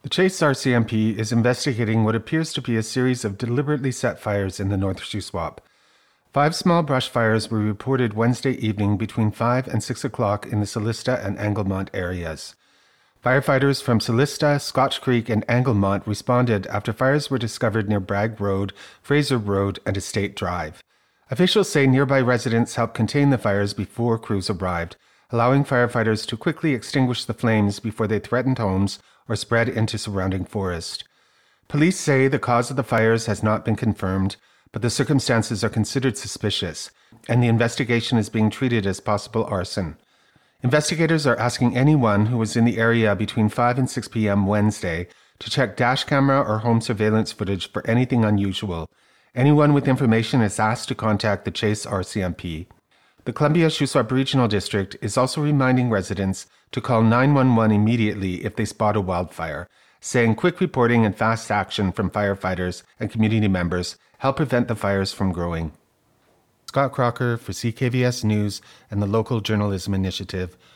The Chase RCMP is investigating what appears to be a series of deliberately set fires in the North Shuswap. 5 small brush fires were reported Wednesday evening between 5 and 6 o'clock in the Celista and Anglemont areas. Firefighters from Celista, Scotch Creek, and Anglemont responded after fires were discovered near Bragg Road, Fraser Road, and Estate Drive. Officials say nearby residents helped contain the fires before crews arrived, allowing firefighters to quickly extinguish the flames before they threatened homes or spread into surrounding forest. Police say the cause of the fires has not been confirmed, but the circumstances are considered suspicious, and the investigation is being treated as possible arson. Investigators are asking anyone who was in the area between 5 and 6 p.m. Wednesday to check dash camera or home surveillance footage for anything unusual. Anyone with information is asked to contact the Chase RCMP. The Columbia Shuswap Regional District is also reminding residents to call 911 immediately if they spot a wildfire, saying quick reporting and fast action from firefighters and community members help prevent the fires from growing. Scott Crocker for CKVS News and the Local Journalism Initiative,